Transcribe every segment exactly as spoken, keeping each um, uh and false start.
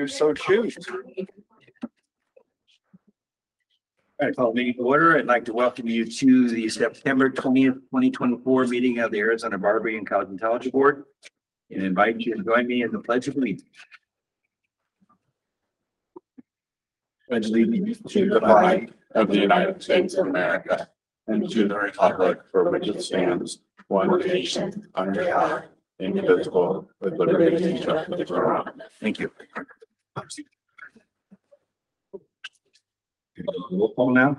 you so choose. All right, call the meeting to order. I'd like to welcome you to the September twentieth, twenty twenty-four meeting of the Arizona Barbary and Cosmetology Board, and invite you to join me in the Pledge of Allegiance. Pledge allegiance to the flag of the United States of America and to the republic for which it stands, one nation, under God, indivisible, with liberty and justice for all. Thank you. Roll call now.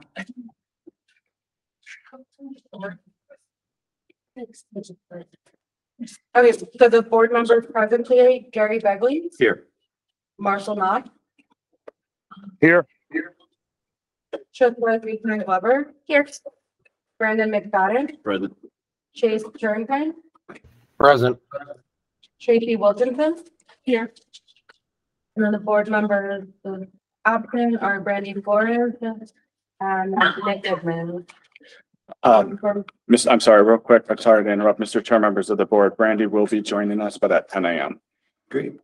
Okay, so the board members present today, Gary Begley, Here. Marshall Knott, Here. Trustworthy Lieutenant Weber. Here. Brandon McFadden, Present. Chase Turington, Present. Tracy Wilkinson. Here. And then the board members uh, absent are Brandy Flores and Nick Goodman. Um, Miss, I'm sorry, real quick. I'm sorry to interrupt, Mister Chair, members of the board. Brandy will be joining us, but at ten A M Great.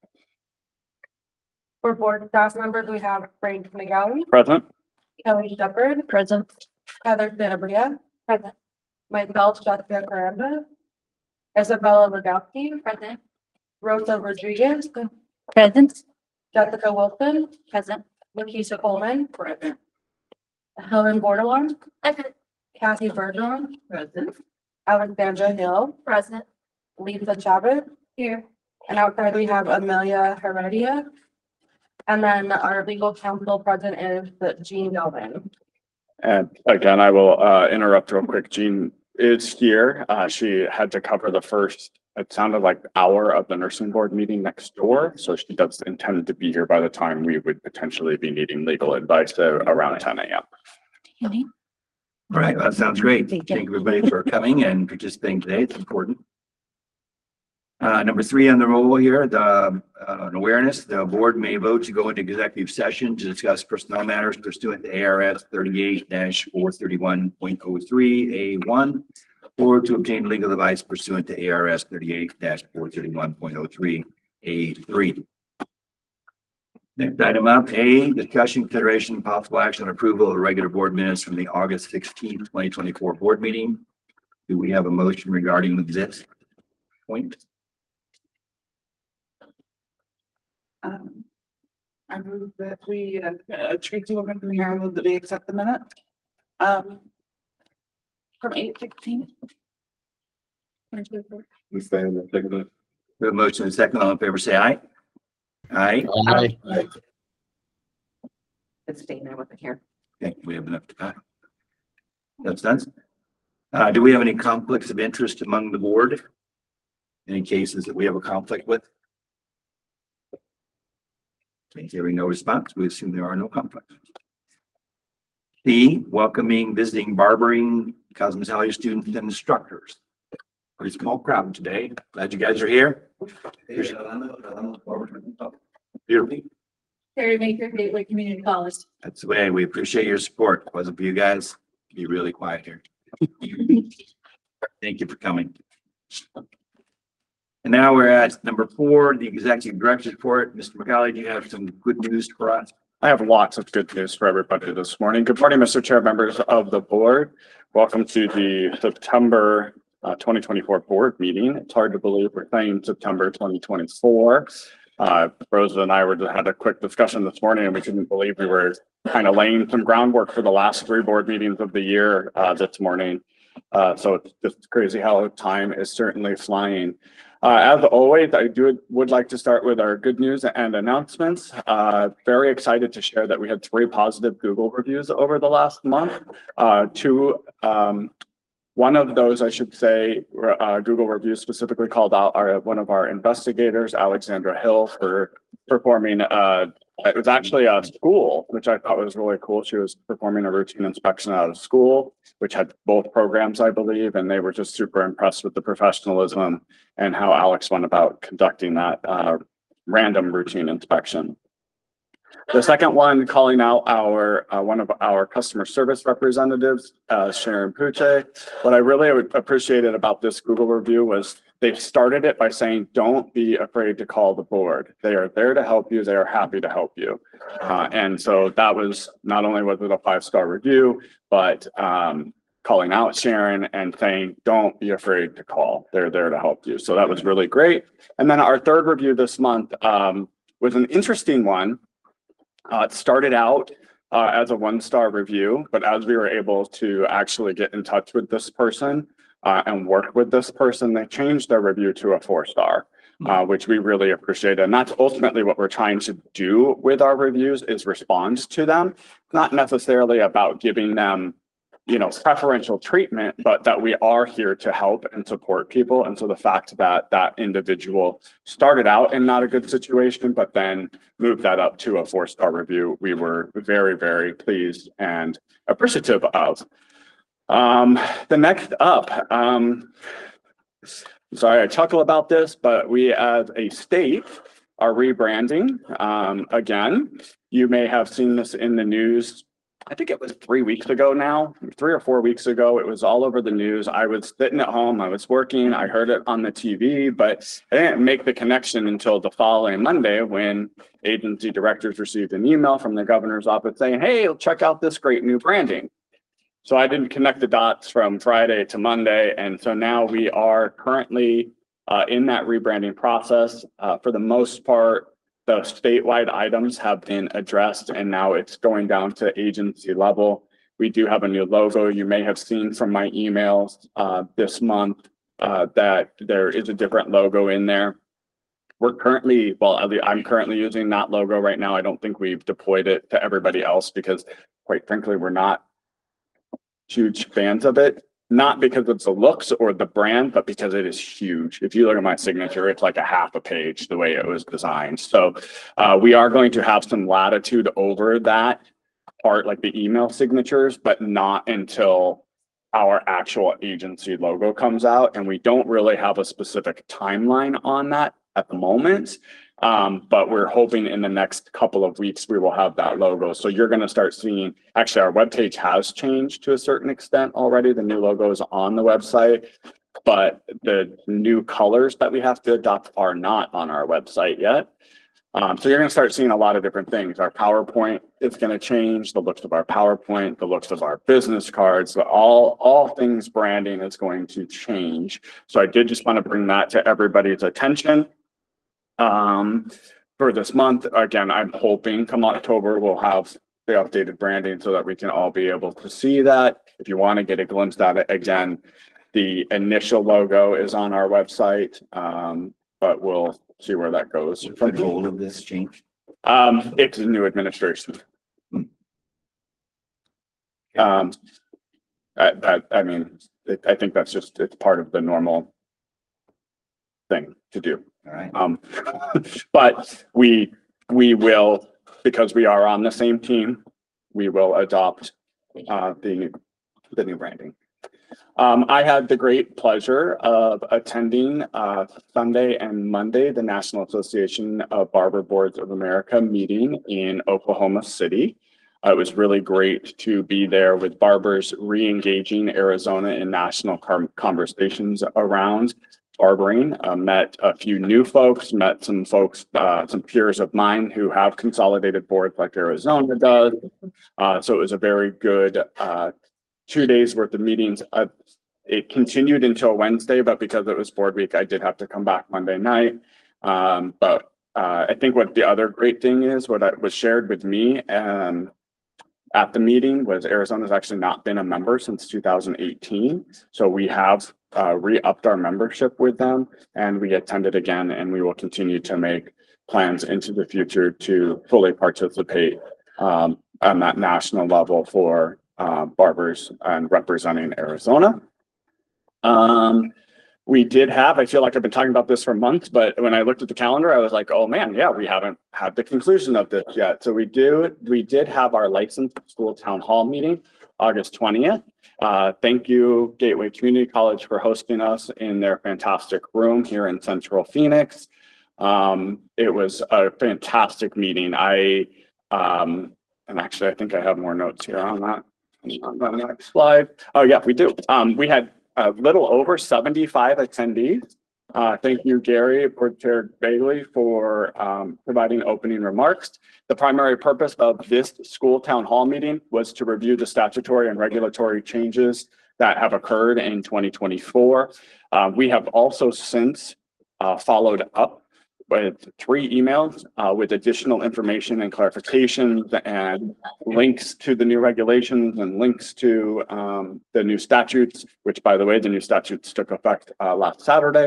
For board staff members, we have Frank McGowan, Present. Kelly Shepherd. Present. Heather Sanabria. Present. Myself, Jessica Caramba. Isabella Legowski. Present. Rosa Rodriguez. Present. Jessica Wilson. Present. Lakeisha Coleman. Present. Helen Bordelon. Present. Kathy Bergeron. Present. Alexandra Hill. Present. Lisa Chavez. Here. And outside we have Amelia Heredia. And then our legal counsel present is Jean Delvin. And again, I will uh, interrupt real quick. Jean is here. Uh, she had to cover the first, it sounded like hour of the nursing board meeting next door. So she does intend to be here by the time we would potentially be needing legal advice uh, around ten A M All right, that sounds great. Thank Thank you. everybody for coming and participating today. It's important. Uh, number three on the roll here, the, uh, an awareness, the board may vote to go into executive session to discuss personnel matters pursuant to A R S thirty-eight four thirty-one point oh three A one, or to obtain legal advice pursuant to A R S thirty-eight four thirty-one point oh three A three. Next item up, A, discussion, consideration, and possible action on approval of regular board minutes from the August sixteenth, twenty twenty-four board meeting. Do we have a motion regarding this point? Um, I move that we, uh, uh, Tracy Wilkinson from here, I move that we accept the minute. Um. From eight sixteen. We stand and take the. We have a motion and a second. All in favor, say aye. Aye. Aye. It's staying there with it here. Okay, we have enough time. That's done. Uh, do we have any conflicts of interest among the board? Any cases that we have a conflict with? Okay, hearing no response, we assume there are no conflicts. C, welcoming visiting barbering cosmetology students and instructors. Pretty small crowd today. Glad you guys are here. Beautiful. Terry Maker, Gateway Community College. That's the way. We appreciate your support. If it wasn't for you guys, it'd be really quiet here. Thank you for coming. And now we're at number four, the executive director's report. Mister McCauley, do you have some good news for us? I have lots of good news for everybody this morning. Good morning, Mister Chair, members of the board. Welcome to the September uh, twenty twenty-four board meeting. It's hard to believe we're saying September twenty twenty-four. Uh, Rosa and I were had a quick discussion this morning, and we couldn't believe we were kind of laying some groundwork for the last three board meetings of the year uh, this morning. Uh, so it's just crazy how time is certainly flying. Uh, as always, I do would like to start with our good news and announcements. Uh, very excited to share that we had three positive Google reviews over the last month. Uh, two, um, one of those, I should say, uh, Google reviews specifically called out our one of our investigators, Alexandra Hill, for performing. Uh, it was actually a school, which I thought was really cool. She was performing a routine inspection out of school, which had both programs, I believe, and they were just super impressed with the professionalism and how Alex went about conducting that uh, random routine inspection. The second one, calling out our uh, one of our customer service representatives, uh, Sharon Puche. What I really appreciated about this Google review was They started it by saying, don't be afraid to call the board. They are there to help you. They are happy to help you. Uh, and so that was, not only was it a five-star review, but um, calling out Sharon and saying, don't be afraid to call. They're there to help you. So that was really great. And then our third review this month um, was an interesting one. Uh, it started out uh, as a one-star review, but as we were able to actually get in touch with this person uh, and work with this person, they changed their review to a four-star, uh, which we really appreciate. And that's ultimately what we're trying to do with our reviews, is respond to them. Not necessarily about giving them, you know, preferential treatment, but that we are here to help and support people. And so the fact that that individual started out in not a good situation, but then moved that up to a four-star review, we were very, very pleased and appreciative of. Um, the next up, um, sorry, I chuckle about this, but we as a state are rebranding. Um, again, you may have seen this in the news. I think it was three weeks ago now, three or four weeks ago. It was all over the news. I was sitting at home, I was working, I heard it on the T V, but I didn't make the connection until the following Monday when agency directors received an email from the governor's office saying, hey, check out this great new branding. So I didn't connect the dots from Friday to Monday. And so now we are currently uh, in that rebranding process. Uh, for the most part, the statewide items have been addressed, and now it's going down to agency level. We do have a new logo. You may have seen from my emails uh, this month uh, that there is a different logo in there. We're currently, well, at least I'm currently using that logo right now. I don't think we've deployed it to everybody else because, quite frankly, we're not huge fans of it. Not because of the looks or the brand, but because it is huge. If you look at my signature, it's like a half a page the way it was designed. So uh, we are going to have some latitude over that part, like the email signatures, but not until our actual agency logo comes out. And we don't really have a specific timeline on that at the moment. Um, but we're hoping in the next couple of weeks, we will have that logo. So you're going to start seeing, actually our webpage has changed to a certain extent already. The new logo is on the website, but the new colors that we have to adopt are not on our website yet. Um, so you're going to start seeing a lot of different things. Our PowerPoint is going to change, the looks of our PowerPoint, the looks of our business cards, all, all things branding is going to change. So I did just want to bring that to everybody's attention. Um, for this month, again, I'm hoping come October, we'll have the updated branding so that we can all be able to see that. If you want to get a glimpse at it, again, the initial logo is on our website, um, but we'll see where that goes. The goal of this change. Um, it's a new administration. Um, I, I, I mean, it, I think that's just, it's part of the normal thing to do. All right. Um, but we, we will, because we are on the same team, we will adopt, uh, the, the new branding. Um, I had the great pleasure of attending, uh, Sunday and Monday, the National Association of Barber Boards of America meeting in Oklahoma City. Uh, it was really great to be there with barbers re-engaging Arizona in national conversations around barbering. Uh, met a few new folks, met some folks, uh, some peers of mine who have consolidated boards like Arizona does. Uh, so it was a very good uh, two days worth of meetings. Uh, it continued until Wednesday, but because it was board week, I did have to come back Monday night. Um, but uh, I think what the other great thing is, what I, was shared with me um, at the meeting was Arizona's actually not been a member since two thousand eighteen. So we have uh, re-upped our membership with them, and we attended again, and we will continue to make plans into the future to fully participate um, on that national level for uh, barbers and representing Arizona. Um, we did have, I feel like I've been talking about this for months, but when I looked at the calendar, I was like, oh man, yeah, we haven't had the conclusion of this yet. So we do, we did have our licensed school town hall meeting, August twentieth. Uh, thank you, Gateway Community College, for hosting us in their fantastic room here in Central Phoenix. Um, it was a fantastic meeting. I, um, and actually, I think I have more notes here on that. On the next slide. Oh yeah, we do. Um, we had a little over seventy-five attendees. Uh, thank you, Gary, Board Chair Bailey, for um, providing opening remarks. The primary purpose of this school town hall meeting was to review the statutory and regulatory changes that have occurred in twenty twenty-four. Uh, we have also since uh, followed up with three emails uh, with additional information and clarifications and links to the new regulations and links to um, the new statutes, which, by the way, the new statutes took effect uh, last Saturday.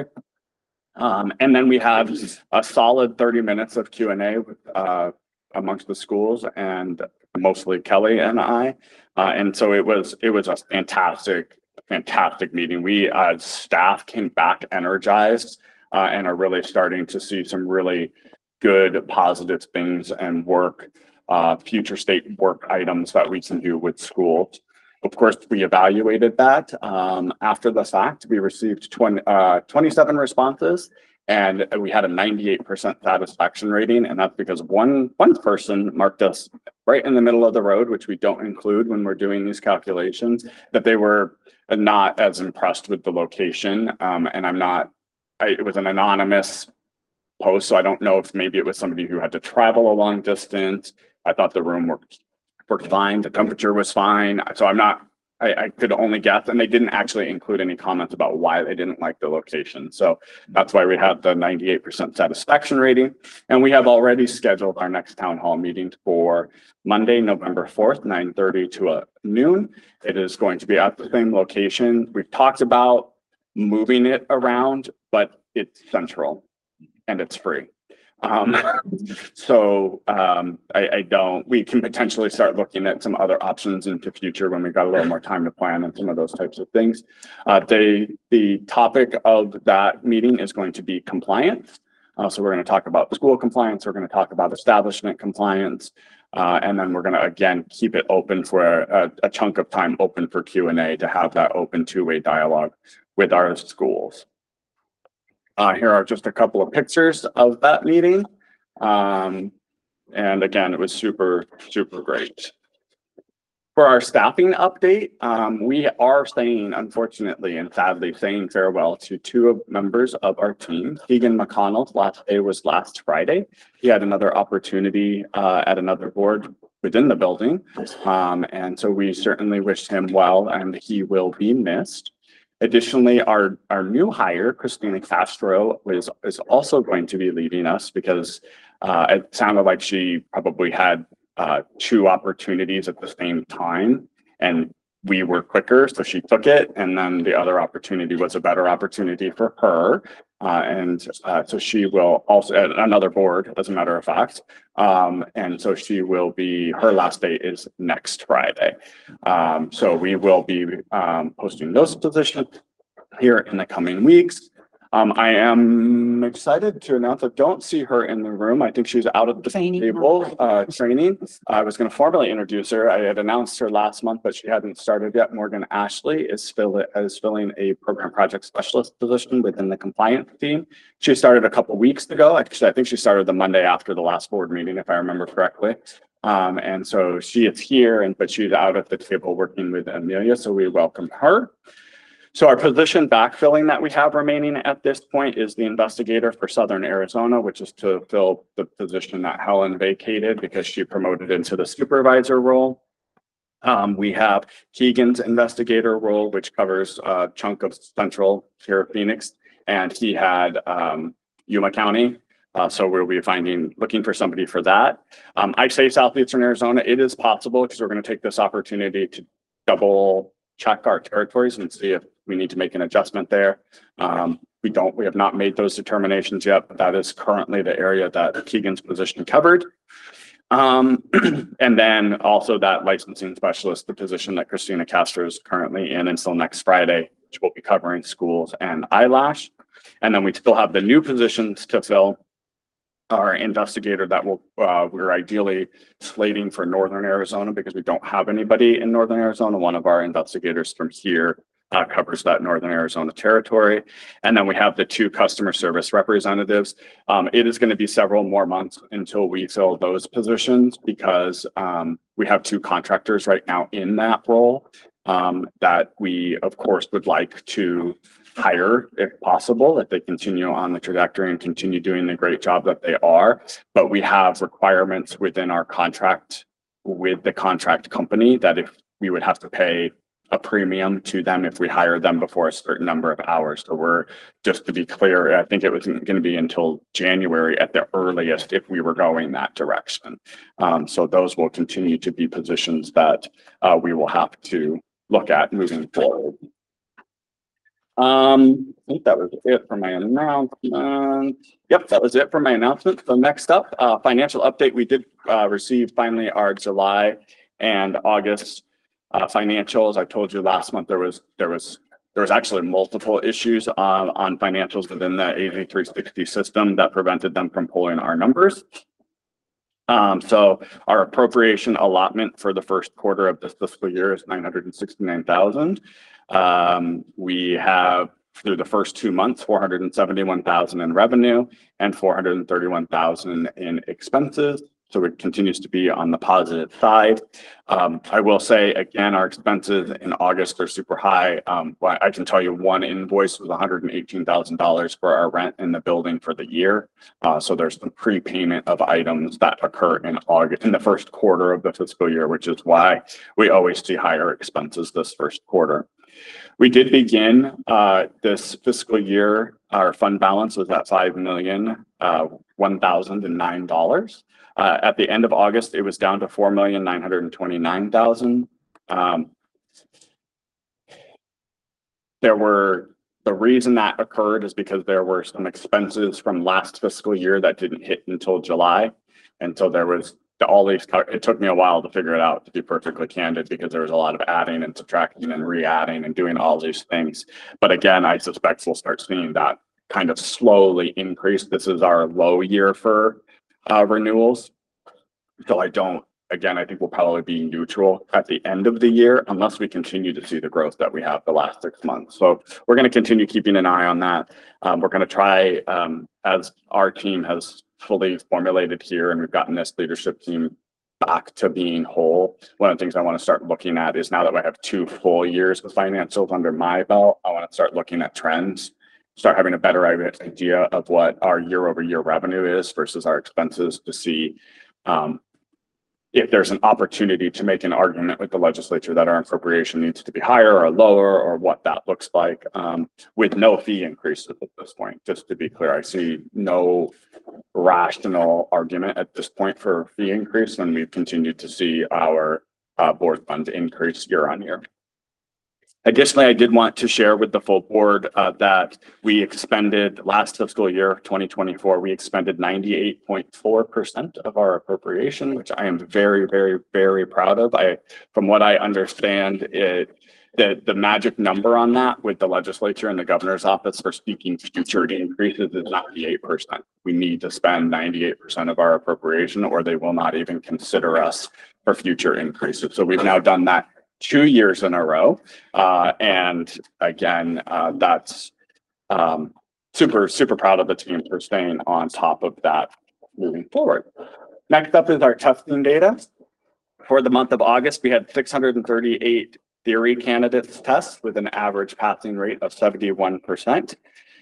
Um, and then we have a solid thirty minutes of Q and A uh, amongst the schools and mostly Kelly and I. Uh, and so it was, it was a fantastic, fantastic meeting. We as staff came back energized uh, and are really starting to see some really good, positive things and work, uh, future state work items that we can do with schools. Of course, we evaluated that um, after the fact. We received twenty, uh, twenty-seven responses, and we had a ninety-eight percent satisfaction rating. And that's because one, one person marked us right in the middle of the road, which we don't include when we're doing these calculations, that they were not as impressed with the location. Um, and I'm not, I, it was an anonymous post, so I don't know if maybe it was somebody who had to travel a long distance. I thought the room worked worked fine. The temperature was fine. So I'm not, I, I could only guess, and they didn't actually include any comments about why they didn't like the location. So that's why we had the ninety-eight percent satisfaction rating. And we have already scheduled our next town hall meeting for Monday, November fourth, nine thirty to uh, noon. It is going to be at the same location. We've talked about moving it around, but it's central and it's free. Um, so, um, I, I don't, we can potentially start looking at some other options into future when we got a little more time to plan and some of those types of things. Uh, they, the topic of that meeting is going to be compliance. Uh, so we're going to talk about school compliance. We're going to talk about establishment compliance. Uh, and then we're going to, again, keep it open for a, a chunk of time open for Q and A to have that open two-way dialogue with our schools. Uh, here are just a couple of pictures of that meeting. Um, and again, it was super, super great. For our staffing update, um, we are saying, unfortunately and sadly, saying farewell to two members of our team. Keegan McConnell's last day was last Friday. He had another opportunity uh, at another board within the building. Um, and so we certainly wish him well, and he will be missed. Additionally, our, our new hire, Christina Castro, is, is also going to be leaving us because uh, it sounded like she probably had uh, two opportunities at the same time, and we were quicker, so she took it, and then the other opportunity was a better opportunity for her. Uh, and uh, so she will also at another board, as a matter of fact. Um, and so she will be, her last day is next Friday. Um, so we will be um, posting those positions here in the coming weeks. Um, I am excited to announce I don't see her in the room. I think she's out at the Training. table, uh, training. I was going to formally introduce her. I had announced her last month, but she hadn't started yet. Morgan Ashley is, fill, is filling a program project specialist position within the compliance team. She started a couple weeks ago. Actually, I think she started the Monday after the last board meeting, if I remember correctly. Um, and so she is here, and but she's out at the table working with Amelia. So we welcome her. So our position backfilling that we have remaining at this point is the investigator for Southern Arizona, which is to fill the position that Helen vacated because she promoted into the supervisor role. Um, we have Keegan's investigator role, which covers a chunk of central here of Phoenix, and he had um, Yuma County. Uh, so we'll be finding, looking for somebody for that. Um, I say Southeastern Arizona, it is possible because we're going to take this opportunity to double check our territories and see if we need to make an adjustment there. Um, we don't, we have not made those determinations yet, but that is currently the area that Keegan's position covered. Um, and then also that licensing specialist, the position that Christina Castro is currently in until next Friday, which will be covering schools and eyelash. And then we still have the new positions to fill. Our investigator that will, uh, we're ideally slating for Northern Arizona because we don't have anybody in Northern Arizona. One of our investigators from here uh, covers that Northern Arizona territory. And then we have the two customer service representatives. Um, it is going to be several more months until we fill those positions because um, we have two contractors right now in that role um, that we, of course, would like to higher if possible, if they continue on the trajectory and continue doing the great job that they are. But we have requirements within our contract with the contract company that if we would have to pay a premium to them if we hire them before a certain number of hours. So we're, just to be clear, I think it was going to be until January at the earliest if we were going that direction. Um, so those will continue to be positions that uh, we will have to look at moving forward. Um, I think that was it for my announcement. Yep, that was it for my announcement. So next up, uh, financial update. We did uh, receive finally our July and August uh, financials. I told you last month there was there was there was actually multiple issues uh, on financials within the A Z three sixty system that prevented them from pulling our numbers. Um, so our appropriation allotment for the first quarter of this fiscal year is nine hundred sixty-nine thousand. Um, we have through the first two months, four hundred seventy-one thousand in revenue and four hundred thirty-one thousand in expenses. So it continues to be on the positive side. Um, I will say again, our expenses in August are super high. Um, well, I can tell you one invoice was one hundred eighteen thousand dollars for our rent in the building for the year. Uh, so there's some prepayment of items that occur in August, in the first quarter of the fiscal year, which is why we always see higher expenses this first quarter. We did begin uh, this fiscal year, our fund balance was at five million one thousand nine dollars. Uh, at the end of August, it was down to four million nine hundred twenty-nine thousand. Um, there were, the reason that occurred is because there were some expenses from last fiscal year that didn't hit until July. And so there was all these, it took me a while to figure it out, to be perfectly candid, because there was a lot of adding and subtracting and re-adding and doing all these things. But again, I suspect we'll start seeing that kind of slowly increase. This is our low year for uh, renewals. So I don't, again, I think we'll probably be neutral at the end of the year unless we continue to see the growth that we have the last six months. So we're going to continue keeping an eye on that. Um, we're going to try, um, as our team has fully formulated here and we've gotten this leadership team back to being whole. One of the things I want to start looking at is now that I have two full years of financials under my belt, I want to start looking at trends, start having a better idea of what our year over year revenue is versus our expenses to see um, if there's an opportunity to make an argument with the legislature that our appropriation needs to be higher or lower, or what that looks like, um, with no fee increases at this point. Just to be clear, I see no rational argument at this point for fee increase, and we've continued to see our uh, board fund increase year on year. Additionally, I did want to share with the full board uh, that we expended last fiscal year, twenty twenty-four, we expended ninety-eight point four percent of our appropriation, which I am very, very, very proud of. I, from what I understand, it, the, the magic number on that with the legislature and the governor's office for speaking future increases is ninety-eight percent. We need to spend ninety-eight percent of our appropriation or they will not even consider us for future increases. So we've now done that two years in a row. Uh, and again, uh, that's um, super, super proud of the team for staying on top of that moving forward. Next up is our testing data. For the month of August, we had six hundred thirty-eight theory candidates test with an average passing rate of seventy-one percent.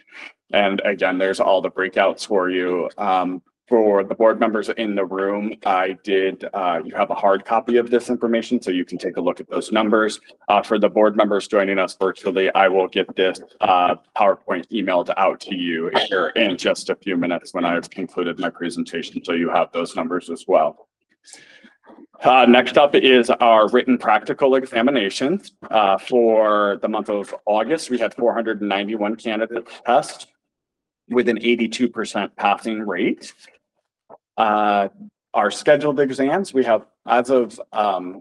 And again, there's all the breakouts for you. Um, For the board members in the room, I did, uh, you have a hard copy of this information, so you can take a look at those numbers. Uh, for the board members joining us virtually, I will get this uh, PowerPoint emailed out to you here in just a few minutes when I've concluded my presentation, so you have those numbers as well. Uh, next up is our written practical examinations. Uh, for the month of August, we had four hundred ninety-one candidates test with an eighty-two percent passing rate. Uh, our scheduled exams, we have as of um,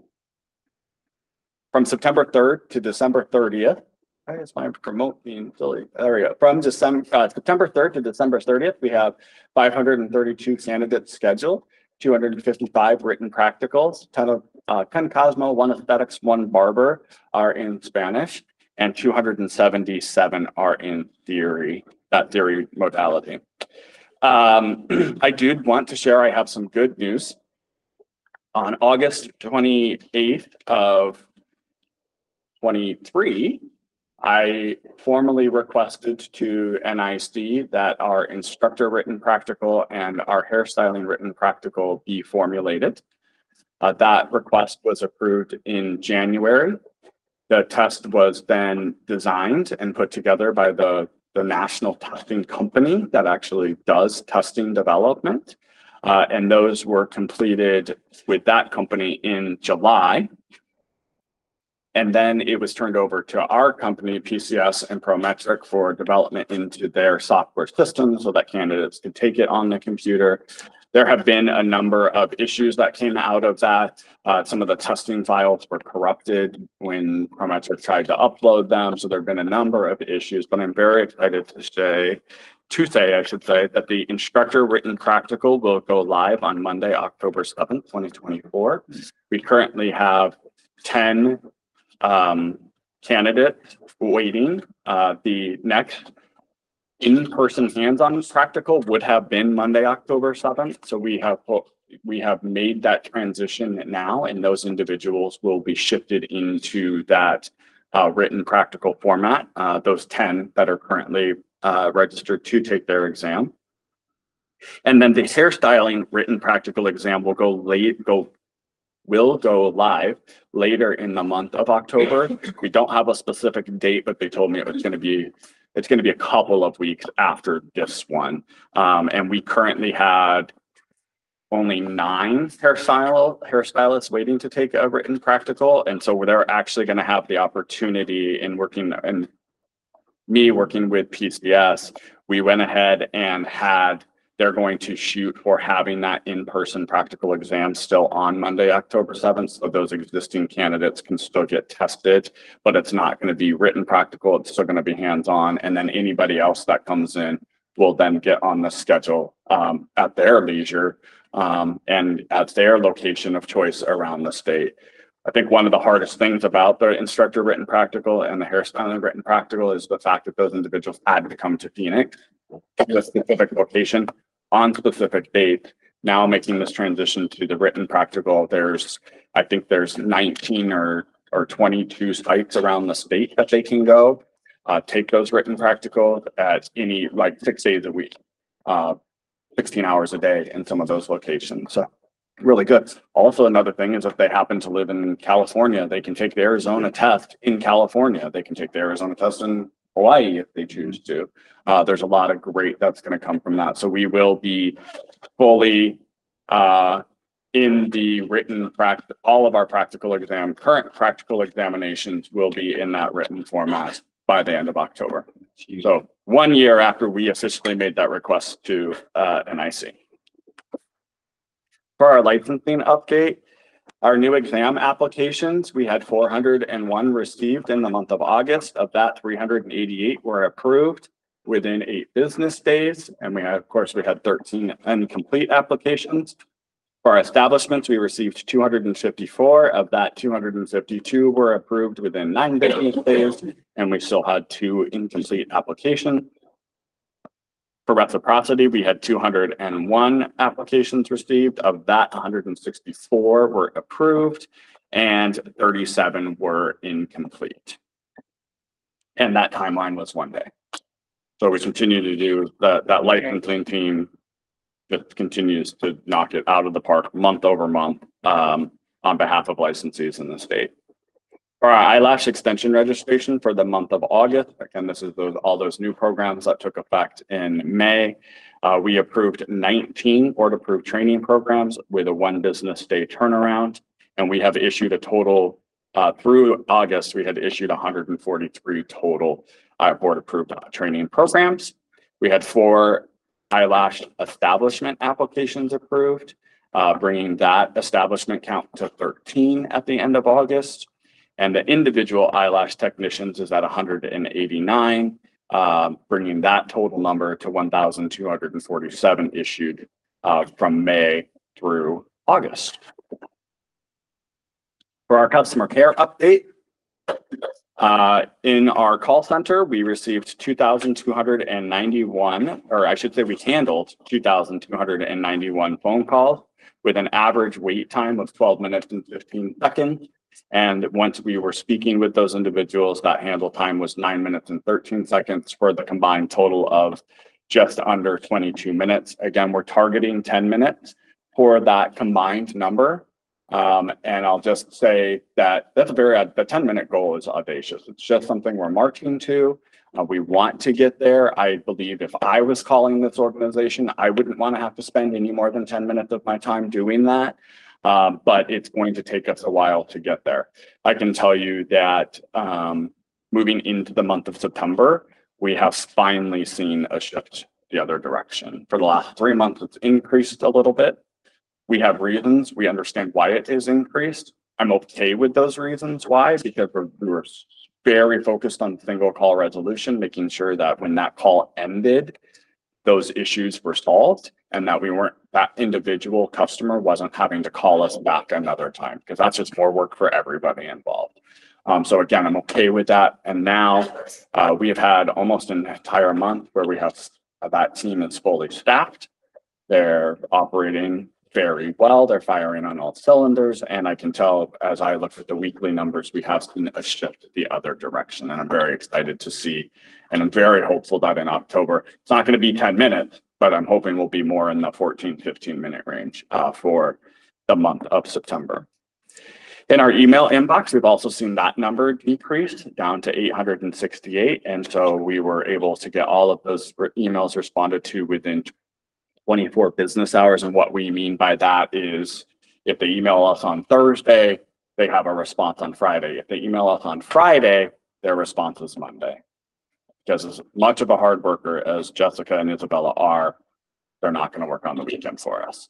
from September third to December thirtieth. Why is my remote being silly? There we go. From December, uh, September third to December thirtieth, we have five hundred thirty-two candidates scheduled, two hundred fifty-five written practicals, ten of uh, ten Cosmo, one aesthetics, one barber are in Spanish, and two hundred seventy-seven are in theory, that theory modality. Um, I did want to share, I have some good news. On August twenty-eighth of twenty-three, I formally requested to N I C that our instructor written practical and our hairstyling written practical be formulated. Uh, that request was approved in January. The test was then designed and put together by the, the national testing company that actually does testing development. Uh, and those were completed with that company in July. And then it was turned over to our company, P C S and Prometric, for development into their software system so that candidates could take it on the computer. There have been a number of issues that came out of that. Uh, some of the testing files were corrupted when Prometric tried to upload them. So there have been a number of issues, but I'm very excited to say, to say, I should say, that the instructor written practical will go live on Monday, October seventh, twenty twenty-four. We currently have ten um, candidates waiting. Uh, the next in-person hands-on practical would have been Monday, October seventh. So we have we have made that transition now, and those individuals will be shifted into that uh, written practical format. Uh, those ten that are currently uh, registered to take their exam. And then the hairstyling written practical exam will go late, go will go live later in the month of October. We don't have a specific date, but they told me it was going to be, it's going to be a couple of weeks after this one. Um, and we currently had only nine hairstyle hairstylists waiting to take a written practical. And so they're actually going to have the opportunity in working, and me working with P C S, we went ahead and had they're going to shoot for having that in-person practical exam still on Monday, October seventh. So those existing candidates can still get tested, but it's not going to be written practical. It's still going to be hands-on. And then anybody else that comes in will then get on the schedule um, at their leisure um, and at their location of choice around the state. I think one of the hardest things about the instructor written practical and the hairstyling written practical is the fact that those individuals had to come to Phoenix, to a specific location on specific date. Now making this transition to the written practical, there's, I think there's nineteen or, or twenty-two sites around the state that they can go, uh, take those written practicals at any, like six days a week, uh, sixteen hours a day in some of those locations. So really good. Also, another thing is if they happen to live in California, they can take the Arizona test in California. They can take the Arizona test in Hawaii if they choose to. Uh, there's a lot of great that's going to come from that. So we will be fully uh, in the written practice. All of our practical exam, current practical examinations will be in that written format by the end of October. So one year after we officially made that request to uh, N I C. For our licensing update, our new exam applications, we had four hundred one received in the month of August. Of that, three hundred eighty-eight were approved within eight business days. And we had, of course, we had thirteen incomplete applications. For our establishments, we received two hundred fifty-four. Of that, two hundred fifty-two were approved within nine business days, and we still had two incomplete applications. For reciprocity, we had two hundred one applications received. Of that, one hundred sixty-four were approved and thirty-seven were incomplete. And that timeline was one day. So we continue to do that, that licensing team that continues to knock it out of the park month over month um, on behalf of licensees in the state. For our eyelash extension registration for the month of August, again, this is those, all those new programs that took effect in May. Uh, we approved nineteen board approved training programs with a one business day turnaround. And we have issued a total, uh, through August, we had issued one hundred forty-three total uh, board approved uh, training programs. We had four eyelash establishment applications approved, uh, bringing that establishment count to thirteen at the end of August. And the individual eyelash technicians is at one hundred eighty-nine, um, bringing that total number to one thousand two hundred forty-seven issued uh, from May through August. For our customer care update, uh, in our call center, we received two thousand two hundred ninety-one, or I should say we handled two thousand two hundred ninety-one phone calls with an average wait time of twelve minutes and fifteen seconds. And once we were speaking with those individuals, that handle time was nine minutes and thirteen seconds for the combined total of just under twenty-two minutes. Again, we're targeting ten minutes for that combined number. Um, and I'll just say that that's a very, the ten minute goal is audacious. It's just something we're marching to. Uh, we want to get there. I believe if I was calling this organization, I wouldn't want to have to spend any more than ten minutes of my time doing that. Um, but it's going to take us a while to get there. I can tell you that um, moving into the month of September, we have finally seen a shift the other direction. For the last three months, it's increased a little bit. We have reasons. We understand why it is increased. I'm okay with those reasons why, because we're, we were very focused on single call resolution, making sure that when that call ended, those issues were solved and that we weren't, that individual customer wasn't having to call us back another time, because that's just more work for everybody involved. Um, so again, I'm okay with that. And now uh, we have had almost an entire month where we have uh, that team is fully staffed. They're operating very well. They're firing on all cylinders. And I can tell as I look at the weekly numbers, we have seen a shift the other direction. And I'm very excited to see, and I'm very hopeful that in October, it's not going to be ten minutes, but I'm hoping we'll be more in the fourteen, fifteen minute range uh, for the month of September. In our email inbox, we've also seen that number decrease down to eight hundred sixty-eight. And so we were able to get all of those emails responded to within twenty-four business hours. And what we mean by that is if they email us on Thursday, they have a response on Friday. If they email us on Friday, their response is Monday. Because as much of a hard worker as Jessica and Isabella are, they're not going to work on the weekend for us.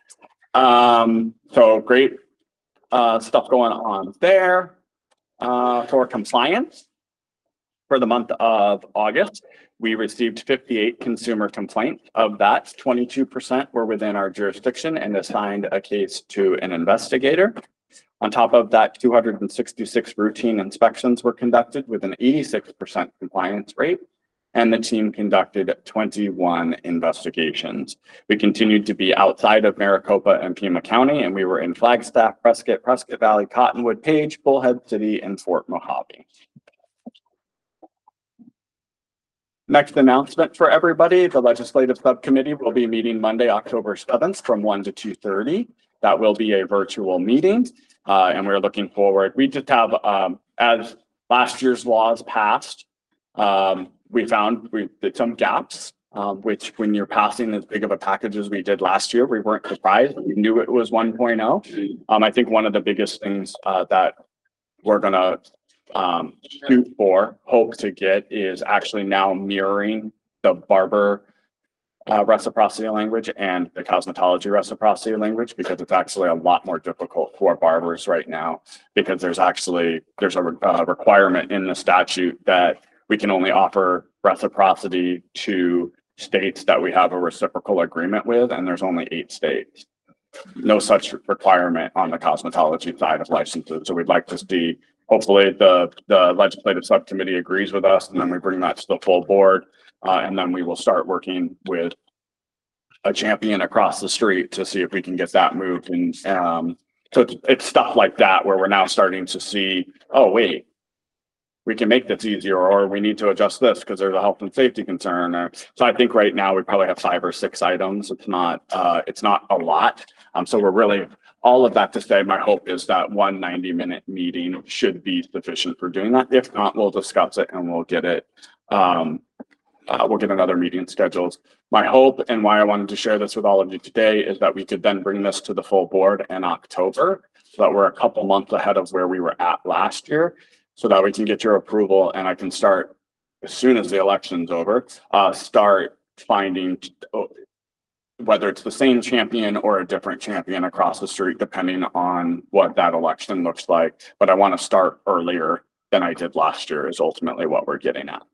Um, so great uh, stuff going on there. Uh, for compliance, for the month of August, we received fifty-eight consumer complaints. Of that, twenty-two percent were within our jurisdiction and assigned a case to an investigator. On top of that, two hundred sixty-six routine inspections were conducted with an eighty-six percent compliance rate, and the team conducted twenty-one investigations. We continued to be outside of Maricopa and Pima County, and we were in Flagstaff, Prescott, Prescott Valley, Cottonwood, Page, Bullhead City, and Fort Mojave. Next announcement for everybody, the legislative subcommittee will be meeting Monday, October seventh from one to two thirty. That will be a virtual meeting, uh, and we're looking forward. We just have, um, as last year's laws passed, um, we found we did some gaps, um, which when you're passing as big of a package as we did last year, we weren't surprised. We knew it was one point oh. Um, I think one of the biggest things uh, that we're gonna um, shoot for, hope to get, is actually now mirroring the barber uh, reciprocity language and the cosmetology reciprocity language, because it's actually a lot more difficult for barbers right now, because there's actually, there's a uh, requirement in the statute that we can only offer reciprocity to states that we have a reciprocal agreement with, and there's only eight states. No such requirement on the cosmetology side of licenses. So we'd like to see, hopefully the, the legislative subcommittee agrees with us, and then we bring that to the full board. Uh, and then we will start working with a champion across the street to see if we can get that moved. And um, so it's, it's stuff like that where we're now starting to see, oh, wait, we can make this easier, or we need to adjust this because there's a health and safety concern. Uh, so I think right now we probably have five or six items. It's not, uh, it's not a lot. Um, so we're really, all of that to say, my hope is that one ninety minute meeting should be sufficient for doing that. If not, we'll discuss it and we'll get it. Um, uh, we'll get another meeting scheduled. My hope, and why I wanted to share this with all of you today, is that we could then bring this to the full board in October, so that we're a couple months ahead of where we were at last year, so that we can get your approval and I can start, as soon as the election's over, uh, start finding whether it's the same champion or a different champion across the street, depending on what that election looks like. But I want to start earlier than I did last year is ultimately what we're getting at.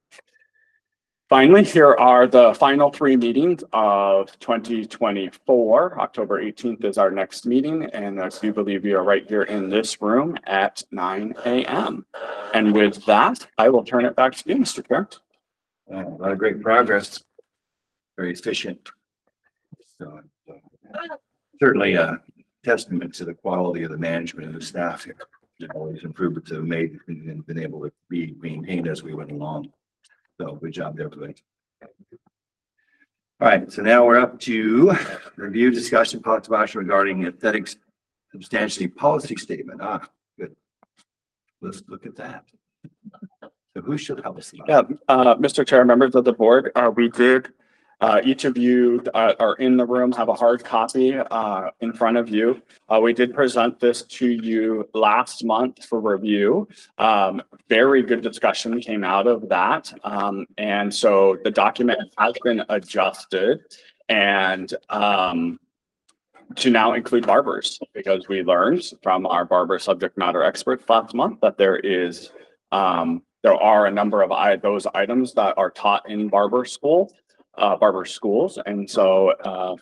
Finally, here are the final three meetings of twenty twenty-four. October eighteenth is our next meeting, and I do believe we are right here in this room at nine A M And with that, I will turn it back to you, Mister Chair. Uh, A lot of great progress. Very efficient. So, uh, certainly, uh, testament to the quality of the management and the staff here. You know, all these improvements have made and been able to be maintained as we went along. So good job, everybody. All right, so now we're up to review, discussion, possible action regarding aesthetics substantially policy statement. Ah, good. Let's look at that. So who should help us? Yeah, uh, Mister Chair, members of the board, uh, we did, uh, each of you, uh, are in the room, have a hard copy, uh, in front of you. Uh, we did present this to you last month for review. Um, very good discussion came out of that. Um, and so the document has been adjusted and, um, to now include barbers, because we learned from our barber subject matter experts last month that there is, um, there are a number of I, those items that are taught in barber school, uh, barber schools. And so, uh,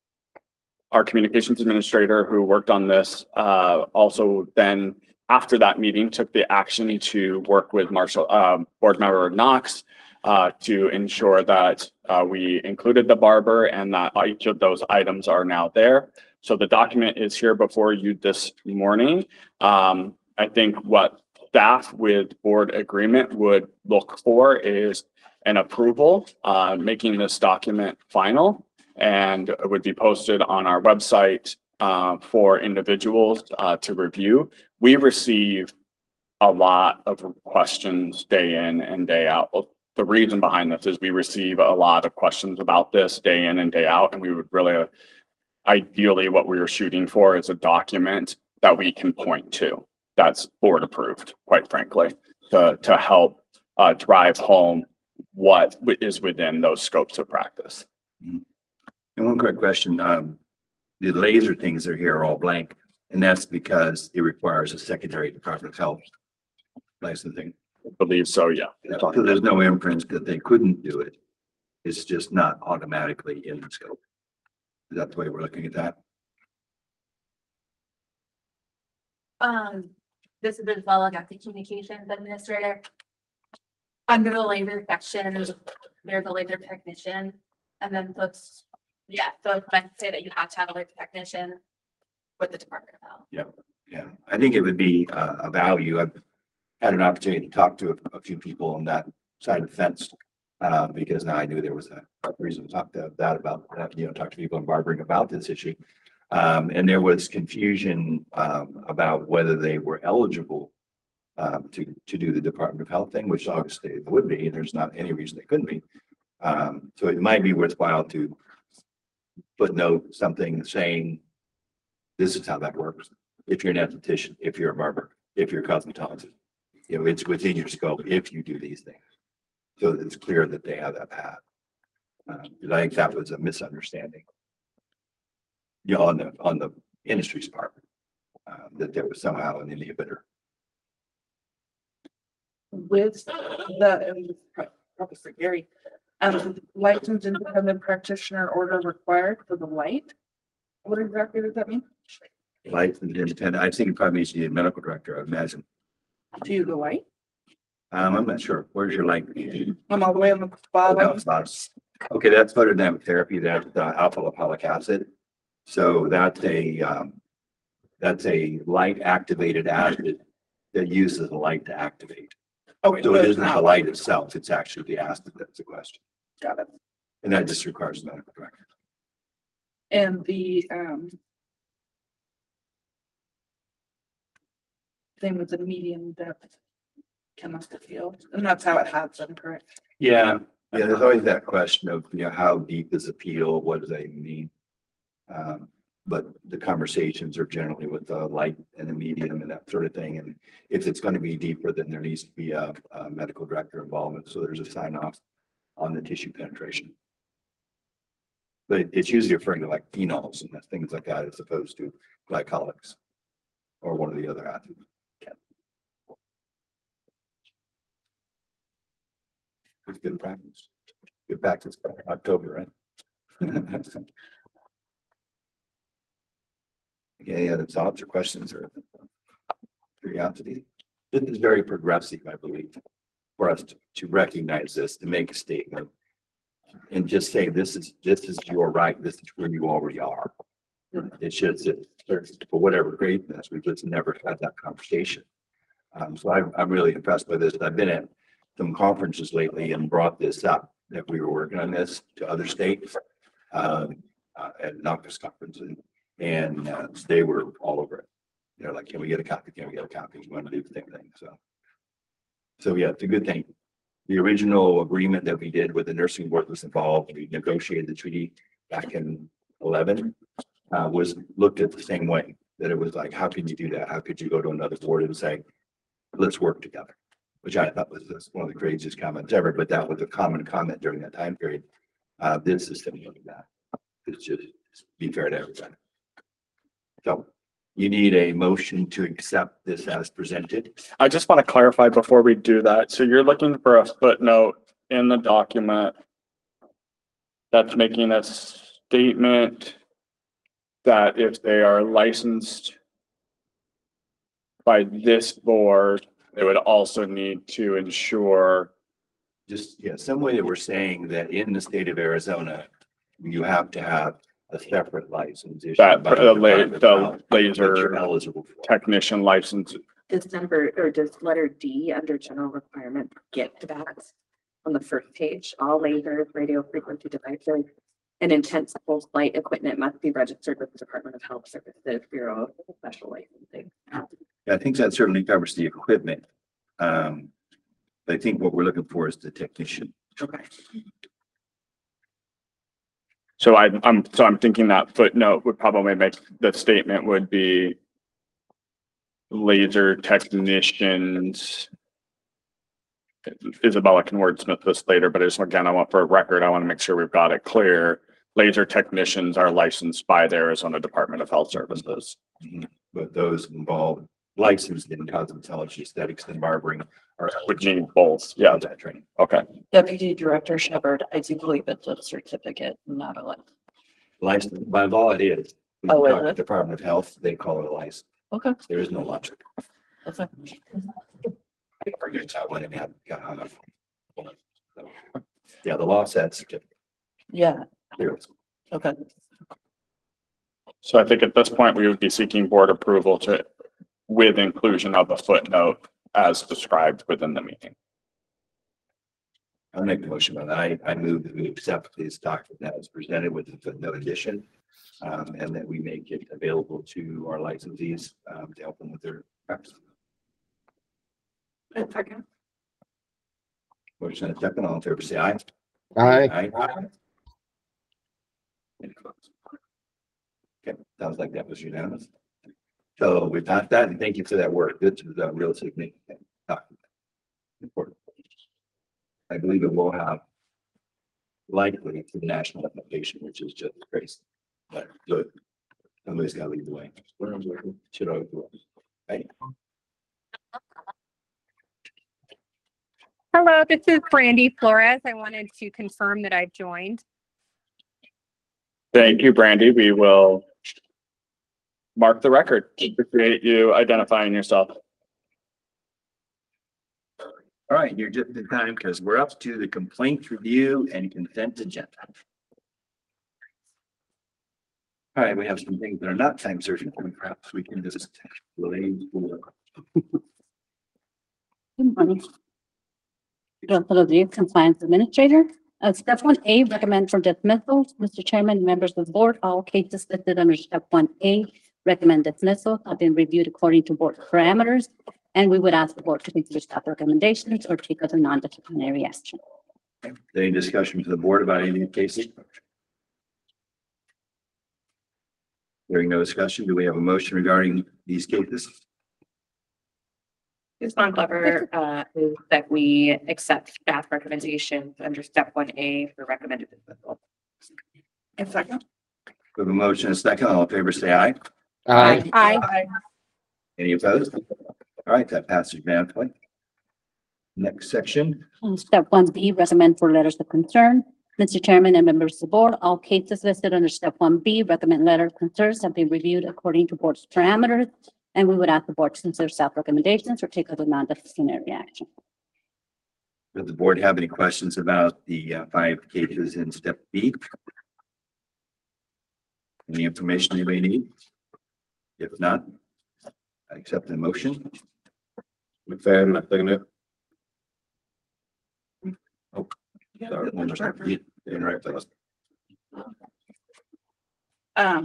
our communications administrator who worked on this, uh, also then after that meeting took the action to work with Marshall, uh, board member Knox, uh, to ensure that, uh, we included the barber and that each of those items are now there. So the document is here before you this morning. Um, I think what staff with board agreement would look for is an approval, uh, making this document final, and it would be posted on our website, uh, for individuals, uh, to review. We receive a lot of questions day in and day out. Well, the reason behind this is we receive a lot of questions about this day in and day out, and we would really, uh, ideally what we are shooting for is a document that we can point to that's board approved, quite frankly, to, to help, uh, drive home what is within those scopes of practice. And one quick question, um, the laser things that are here are all blank, and that's because it requires a secondary Department of Health licensing. I believe so, yeah. So there's no imprints that they couldn't do it. It's just not automatically in the scope. Is that the way we're looking at that? Um, this is as well, I got the communications administrator. Under the labor section, there's a labor technician, and then those, yeah, so it's meant to say that you have to have a labor technician with the Department of Health. Yeah, I think it would be uh, a value. I've had an opportunity to talk to a, a few people on that side of the fence. Uh, because now I knew there was a reason to talk to that about, uh, you know, talk to people in barbering about this issue. Um, and there was confusion, um, about whether they were eligible, um, to, to do the Department of Health thing, which obviously it would be, and there's not any reason they couldn't be. Um, so it might be worthwhile to footnote something saying, this is how that works. If you're an esthetician, if you're a barber, if you're a cosmetologist, you know, it's within your scope if you do these things. So that it's clear that they have that path. Um, and I think that was a misunderstanding. You know, on the, on the industry's part, uh, that there was somehow an inhibitor. With the, and probably for Gary, um, licensed independent practitioner order required for the light. What exactly does that mean? Life and independent, I think it probably needs to be a medical director, I imagine. Do you the light? Um, I'm not sure. Where's your light? I'm all the way on the bottom. Okay, that's photodynamic therapy, that's uh, alpha lipoic acid. So that's a, um, that's a light activated acid that uses the light to activate. Okay, So it but isn't the not- light itself, it's actually the acid that's the question. Got it. And that just requires a medical director. And the, um. Thing with the medium depth chemical field, and that's how it has been, correct? Yeah, yeah, there's always that question of, you know, how deep is a peel? What does that even mean? Um, but the conversations are generally with the light and the medium and that sort of thing. And if it's going to be deeper, then there needs to be a, a medical director involvement. So there's a sign off on the tissue penetration. But it's usually referring to like phenols and things like that, as opposed to glycolics or one of the other acids. It's good practice. Good practice by October, right? Any other thoughts or questions or curiosity? This is very progressive, I believe, for us to, to recognize this, to make a statement and just say, this is, this is your right. This is where you already are. It's just that there's, for whatever reason, that's we've just never had that conversation. Um, so I'm, I'm really impressed by this. I've been at some conferences lately and brought this up, that we were working on this to other states. Um, uh, at NACS conference and, and uh, they were all over it. They're like, can we get a copy? Can we get a copy? We want to do the same thing. So, so yeah, it's a good thing. The original agreement that we did with the nursing board was involved. We negotiated the treaty back in eleven, uh, was looked at the same way, that it was like, how can you do that? How could you go to another board and say, let's work together? Which I thought was was one of the craziest comments ever, but that was a common comment during that time period. Uh, this is similar to that. It's just be fair to everybody. So you need a motion to accept this as presented. I just want to clarify before we do that. So you're looking for a footnote in the document that's making a statement that if they are licensed by this board, they would also need to ensure Just, yeah, some way that we're saying that in the state of Arizona, you have to have a separate license. issued that by the la- Department of the Health that you're laser eligible for. technician license. Does number, or does letter D under general requirement get to that on the first page? All lasers, radio frequency devices, and intense pulse flight equipment must be registered with the Department of Health Services Bureau of Special Licensing. Yeah, I think that certainly covers the equipment. Um, but I think what we're looking for is the technician. Okay. So I, I'm, so I'm thinking that footnote would probably make, the statement would be laser technicians. Isabella can wordsmith this later, but I just, again, I want for a record, I want to make sure we've got it clear. Laser technicians are licensed by the Arizona Department of Health Services. But those involved licensed in cosmetology, aesthetics, and barbering are Would need both, yeah, that training. okay. Deputy Director Shepherd, I do believe it's a certificate, not a license. Licensed by law it is. When Oh, you is talk to it? Department of Health, they call it a license. Okay, There is no logic. that's fine. I argued that one and had got hung up. So, yeah, the law says certificate. Yeah, There is. okay. So I think at this point, we would be seeking board approval to, with inclusion of a footnote as described within the meeting. I'll make the motion on that. I, I move that we accept this document that was presented with the footnote addition. Um, and that we make it available to our licensees, um, to help them with their practice. Second. Motion and a second, all in favor, say aye. Aye. Aye. Any opposed? Okay, sounds like that was unanimous. So we passed that, and thank you for that work. This is a real significant document. Important. I believe it will have likely to the national application, which is just crazy. But good. Somebody's got to lead the way. Should always do it. Right? Hello, this is Brandy Flores. I wanted to confirm that I've joined. Thank you, Brandy. We will mark the record. Appreciate you identifying yourself. All right, you're just in time because we're up to the complaint review and consent agenda. All right, we have some things that are not time certain, and perhaps we can just relay. Good morning. Good day, Compliance Administrator. Uh, step one A, recommend for dismissal. Mister Chairman, members of the board, all cases listed under step one A, recommend dismissal have been reviewed according to board parameters. And we would ask the board to consider staff recommendations or take other non-disciplinary action. Any discussion to the board about any cases? Hearing no discussion, do we have a motion regarding these cases? It's not clever, uh, is that we accept staff recommendations under step one A for recommended dismissal. A second. We have a motion and a second. All in favor, say aye. Aye. Aye. Any opposed? All right, that passes unanimously. Next section. Uh, Step one B, recommend for letters of concern. Mister Chairman and members of the board, all cases listed under step one B, recommend letter of concerns have been reviewed according to board's parameters. And we would ask the board to consider staff recommendations or take other non-disciplinary action. Does the board have any questions about the uh, five cases in step B? Any information you may need? If not, I accept the motion. McFadden, I second it. Sorry, one more. Yeah, in the right place. Um.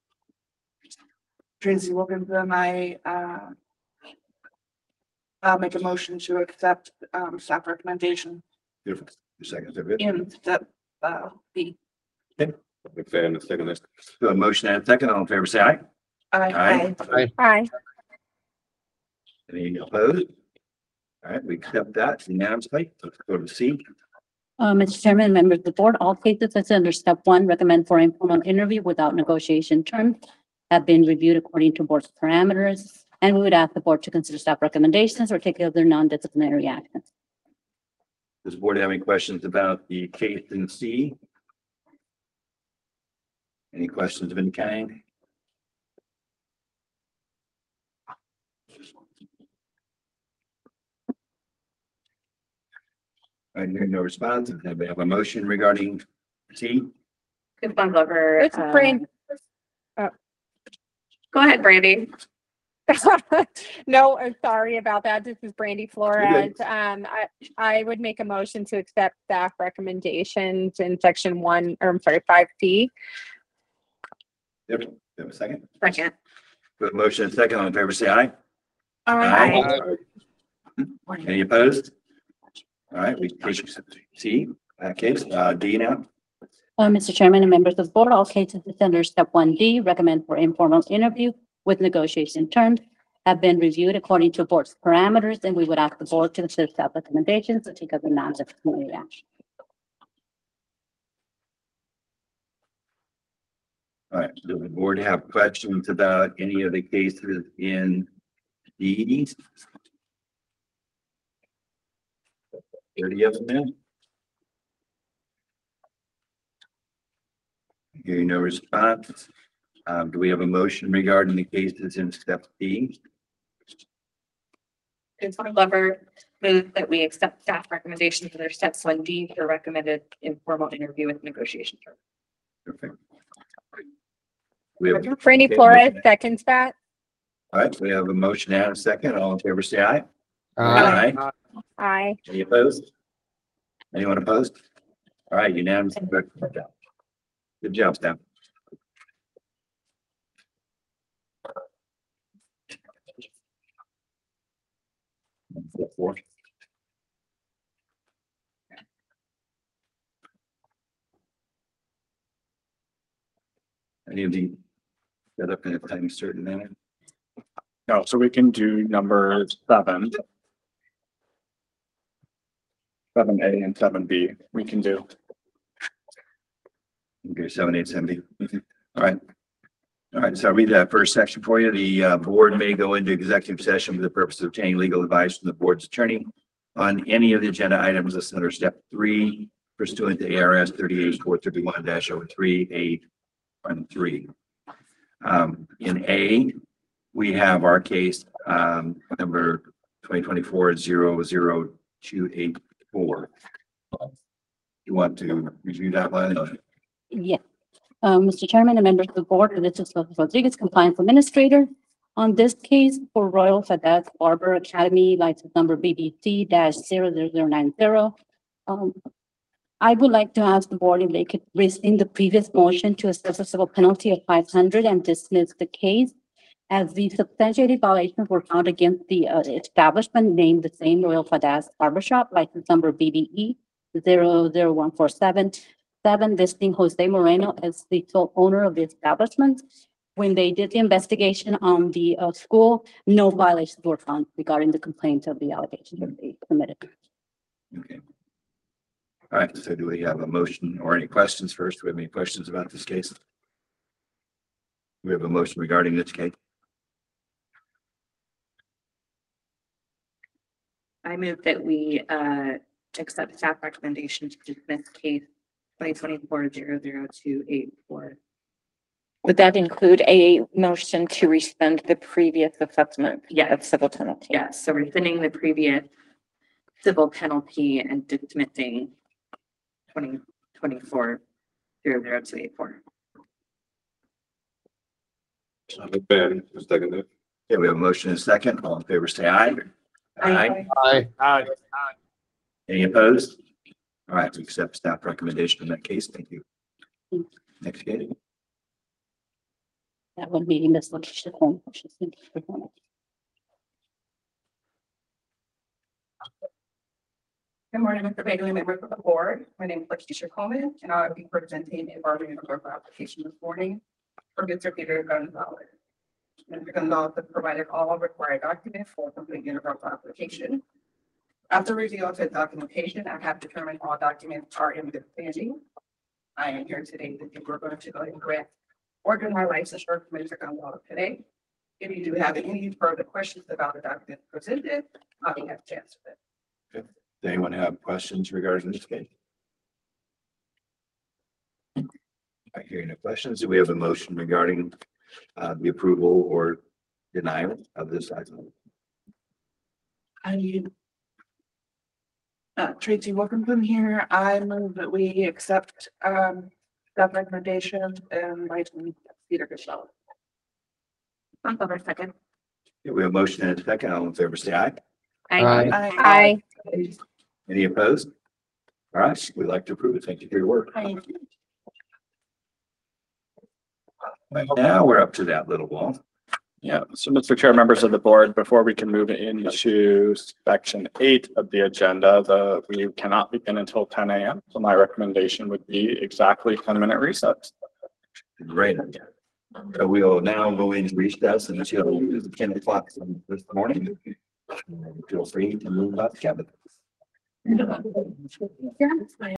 Tracy Wilkinson, I, uh. I'll make a motion to accept, um, staff recommendation Beautiful. Your second, is good. in step, uh, B. McFadden, I second it. So a motion and a second, all in favor, say aye. I, Aye. Aye. Any opposed? All right, we accept that unanimously. Let's go to C. Uh, Mister Chairman, members of the board, all cases that's under step one, recommend for informal interview without negotiation terms have been reviewed according to board's parameters, and we would ask the board to consider staff recommendations or take other non-disciplinary actions. Does the board have any questions about the case in C? Any questions of any kind? All right, hearing no response, we have a motion regarding C. Coupon Glover. It's uh, Brand. Go ahead, Brandy. No, I'm sorry about that. This is Brandy Flores. good. Um, I, I would make a motion to accept staff recommendations in section one, or I'm sorry, five C. Yep, do we have a second? Second. We have a motion and a second, all in favor, say aye. Aye. Any opposed? All right, we take C, that case, uh, D now. Uh, Mister Chairman and members of the board, all cases that's under step one D, recommend for informal interview with negotiation terms have been reviewed according to board's parameters, and we would ask the board to consider staff recommendations to take other non-disciplinary action. All right, does the board have questions about any of the cases in D? Thirty of them then? Hearing no response. Um, do we have a motion regarding the cases in step D? Coupon Glover move that we accept staff recommendations under steps one D for recommended informal interview with negotiation terms. Perfect. We have, Brandy Okay, Flores motion. seconds that. all right, we have a motion and a second. All in favor, say aye. Aye. Aye. Aye. Any opposed? Anyone opposed? All right, unanimous. Good job, Steph. Four. Any of the, set up in a time certain manner? No, so we can do number seven. Seven A and seven B, we can do. Okay, seven, eight, seven, B. All right. All right, so I'll read that first section for you. The uh, board may go into executive session for the purpose of obtaining legal advice from the board's attorney on any of the agenda items listed under step three pursuant to A R S thirty-eight four thirty-one dash oh three eight one three. Um, in A, we have our case um, number twenty twenty-four zero zero two eight four. You want to review that one? Yes. Um, Mister Chairman and members of the board, this is Rodriguez, Compliance Administrator. On this case for Royal Fadaz Barber Academy, license number B B C dash zero zero zero nine zero. Um, I would like to ask the board if they could rescind the previous motion to assess a civil penalty of five hundred and dismiss the case, as the substantiated violations were found against the uh, establishment named the same Royal Fadaz Barbershop, license number B B E zero zero one four seven. Seven, listing Jose Moreno as the sole owner of the establishment. When they did the investigation on the uh, school, no violations were found regarding the complaint of the allegations that they committed. Okay. All right, so do we have a motion or any questions first? Do we have any questions about this case? We have a motion regarding this case. I move that we uh accept staff recommendation to dismiss case twenty twenty-four zero zero two eight four. Would that include a motion to rescind the previous assessment Yeah. of civil penalty? Yes, so rescinding the previous civil penalty and dismissing twenty twenty-four zero zero two eight four. Ben, seconded. Okay, we have a motion and a second. All in favor, say aye. Aye. Aye. Any opposed? All right, we accept staff recommendation in that case. Thank you. Next case. That would be Miss Lakeisha Holmes. She's in the room. Good morning, Mister Bailey, members of the board. My name is Lakeisha Coleman, and I'll be presenting a bargaining group application this morning for Mister Peter Gonzalez. Mister Gonzalez has provided all required documents for complete universal application. After review of his documentation, I have determined all documents are in good standing. I am here today to think we're going to go ahead and grant or deny license for Mister Gonzalez today. If you do have any further questions about the documents presented, I'll be happy to answer them. Does anyone have questions regarding this case? I hear no questions. Do we have a motion regarding uh, the approval or denial of this item? I need. Uh, Tracy Wilkinson here. I move that we accept, um, that recommendation and license Peter Gonzalez. On over second. Okay, we have a motion and a second. All in favor, say aye. Aye. Aye. Any opposed? All right, we'd like to approve it. Thank you for your work. Now we're up to that little wall. Yeah, so Mister Chair, members of the board, before we can move into section eight of the agenda, the, we cannot begin until ten A M. So my recommendation would be exactly ten minute recess. Great. So we will now go into recess until ten o'clock this morning. Feel free to move up, Kevin.